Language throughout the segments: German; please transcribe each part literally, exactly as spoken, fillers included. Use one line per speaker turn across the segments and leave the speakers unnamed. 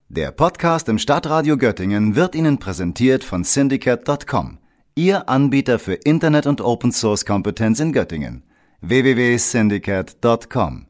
Der Podcast im Stadtradio Göttingen wird Ihnen präsentiert von Syndicate Punkt com, Ihr Anbieter für Internet- und Open-Source-Kompetenz in Göttingen. w w w punkt syndicate punkt com.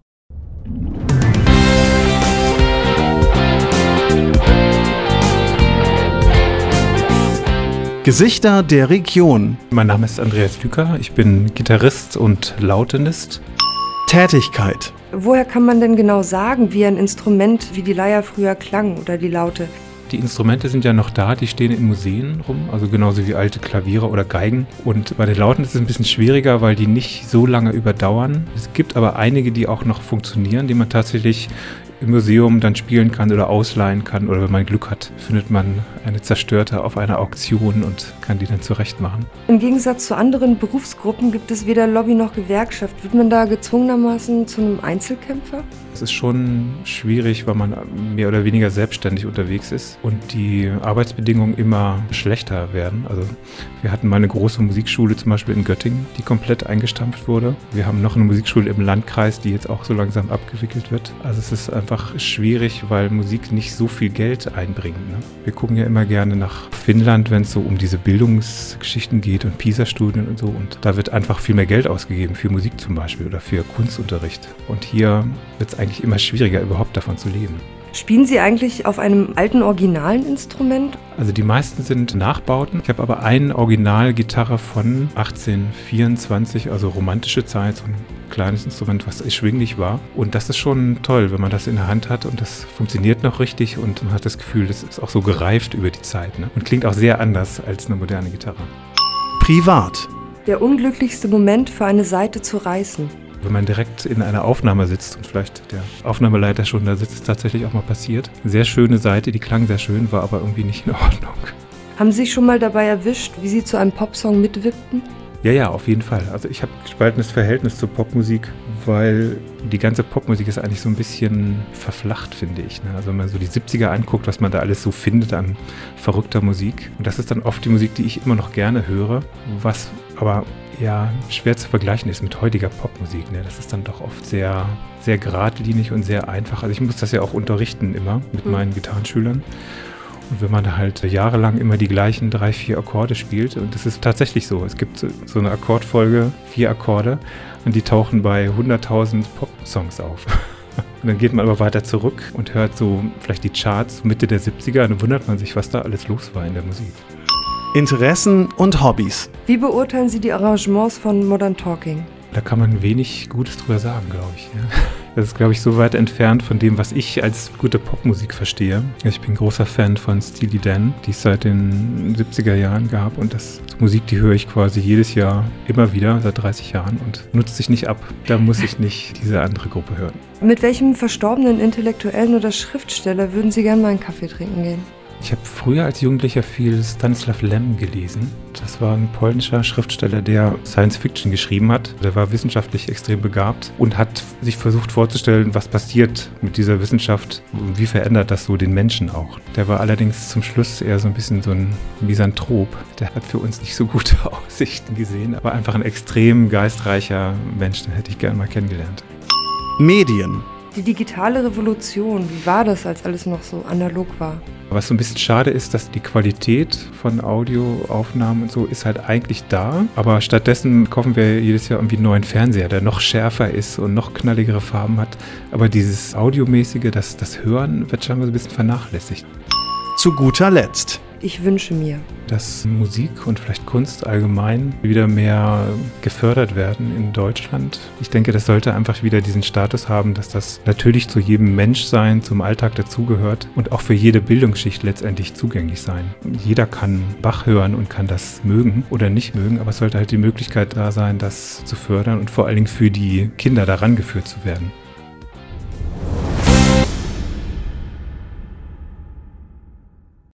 Gesichter der Region.
Mein Name ist Andreas Lüker, ich bin Gitarrist und Lautenist.
Tätigkeit.
Woher kann man denn genau sagen, wie ein Instrument wie die Leier früher klang oder die Laute?
Die Instrumente sind ja noch da, die stehen in Museen rum, also genauso wie alte Klaviere oder Geigen. Und bei den Lauten ist es ein bisschen schwieriger, weil die nicht so lange überdauern. Es gibt aber einige, die auch noch funktionieren, die man tatsächlich im Museum dann spielen kann oder ausleihen kann. Oder wenn man Glück hat, findet man eine zerstörte auf einer Auktion und kann die dann zurechtmachen.
Im Gegensatz zu anderen Berufsgruppen gibt es weder Lobby noch Gewerkschaft. Wird man da gezwungenermaßen zu einem Einzelkämpfer?
Es ist schon schwierig, weil man mehr oder weniger selbstständig unterwegs ist und die Arbeitsbedingungen immer schlechter werden. Also wir hatten mal eine große Musikschule zum Beispiel in Göttingen, die komplett eingestampft wurde. Wir haben noch eine Musikschule im Landkreis, die jetzt auch so langsam abgewickelt wird. Also es ist einfach schwierig, weil Musik nicht so viel Geld einbringt. Ne? Wir gucken ja immer gerne nach Finnland, wenn es so um diese Bildungsgeschichten geht und PISA-Studien und so. Und da wird einfach viel mehr Geld ausgegeben für Musik zum Beispiel oder für Kunstunterricht. Und hier wird es eigentlich immer schwieriger, überhaupt davon zu leben.
Spielen Sie eigentlich auf einem alten, originalen Instrument?
Also die meisten sind Nachbauten. Ich habe aber eine Originalgitarre von achtzehnhundertvierundzwanzig, also romantische Zeit, so ein kleines Instrument, was erschwinglich war. Und das ist schon toll, wenn man das in der Hand hat und das funktioniert noch richtig und man hat das Gefühl, das ist auch so gereift über die Zeit, ne? Und klingt auch sehr anders als eine moderne Gitarre.
Privat.
Der unglücklichste Moment für eine Saite zu reißen.
Wenn man direkt in einer Aufnahme sitzt und vielleicht der Aufnahmeleiter schon da sitzt, ist tatsächlich auch mal passiert. Sehr schöne Seite, die klang sehr schön, war aber irgendwie nicht in Ordnung.
Haben Sie sich schon mal dabei erwischt, wie Sie zu einem Popsong mitwippten?
Ja, ja, auf jeden Fall. Also ich habe ein gespaltenes Verhältnis zur Popmusik, weil die ganze Popmusik ist eigentlich so ein bisschen verflacht, finde ich. Ne? Also wenn man so die siebziger anguckt, was man da alles so findet an verrückter Musik. Und das ist dann oft die Musik, die ich immer noch gerne höre, was aber ja schwer zu vergleichen ist mit heutiger Popmusik. Ne? Das ist dann doch oft sehr, sehr geradlinig und sehr einfach. Also ich muss das ja auch unterrichten immer mit mhm. meinen Gitarrenschülern. Und wenn man da halt jahrelang immer die gleichen drei, vier Akkorde spielt, und das ist tatsächlich so, es gibt so eine Akkordfolge, vier Akkorde, und die tauchen bei hunderttausend Pop-Songs auf. Und dann geht man aber weiter zurück und hört so vielleicht die Charts Mitte der siebziger, und dann wundert man sich, was da alles los war in der Musik.
Interessen und Hobbys.
Wie beurteilen Sie die Arrangements von Modern Talking?
Da kann man wenig Gutes drüber sagen, glaube ich. Ja. Das ist, glaube ich, so weit entfernt von dem, was ich als gute Popmusik verstehe. Ich bin großer Fan von Steely Dan, die es seit den siebziger Jahren gab. Und das ist Musik, die höre ich quasi jedes Jahr immer wieder, seit dreißig Jahren, und nutzt sich nicht ab. Da muss ich nicht diese andere Gruppe hören.
Mit welchem verstorbenen Intellektuellen oder Schriftsteller würden Sie gerne mal einen Kaffee trinken gehen?
Ich habe früher als Jugendlicher viel Stanisław Lem gelesen. Das war ein polnischer Schriftsteller, der Science-Fiction geschrieben hat. Der war wissenschaftlich extrem begabt und hat sich versucht vorzustellen, was passiert mit dieser Wissenschaft und wie verändert das so den Menschen auch. Der war allerdings zum Schluss eher so ein bisschen so ein Misanthrop. Der hat für uns nicht so gute Aussichten gesehen, aber einfach ein extrem geistreicher Mensch, den hätte ich gerne mal kennengelernt.
Medien.
Die digitale Revolution, wie war das, als alles noch so analog war?
Was so ein bisschen schade ist, dass die Qualität von Audioaufnahmen und so ist halt eigentlich da, aber stattdessen kaufen wir jedes Jahr irgendwie einen neuen Fernseher, der noch schärfer ist und noch knalligere Farben hat. Aber dieses Audiomäßige, das, das Hören, wird scheinbar so ein bisschen vernachlässigt.
Zu guter Letzt.
Ich wünsche mir,
dass Musik und vielleicht Kunst allgemein wieder mehr gefördert werden in Deutschland. Ich denke, das sollte einfach wieder diesen Status haben, dass das natürlich zu jedem Menschsein, zum Alltag dazugehört und auch für jede Bildungsschicht letztendlich zugänglich sein. Jeder kann Bach hören und kann das mögen oder nicht mögen, aber es sollte halt die Möglichkeit da sein, das zu fördern und vor allen Dingen für die Kinder daran geführt zu werden.